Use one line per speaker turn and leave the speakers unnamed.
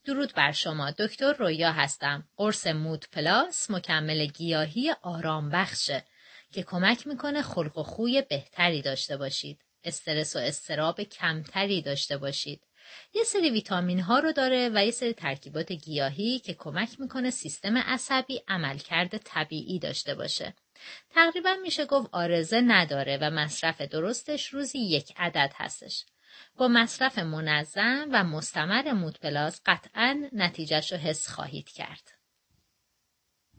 درود بر شما. دکتر رویا هستم. قرص مود پلاس مکمل گیاهی آرام بخشه که کمک میکنه خلق و خوی بهتری داشته باشید. استرس و اضطراب کمتری داشته باشید. یه سری ویتامین ها رو داره و یه سری ترکیبات گیاهی که کمک میکنه سیستم عصبی عملکرد طبیعی داشته باشه. تقریبا میشه گفت عارضه نداره و مصرف درستش روزی 1 عدد هستش. با مصرف منظم و مستمر مود پلاس قطعاً نتیجهش رو حس خواهید کرد.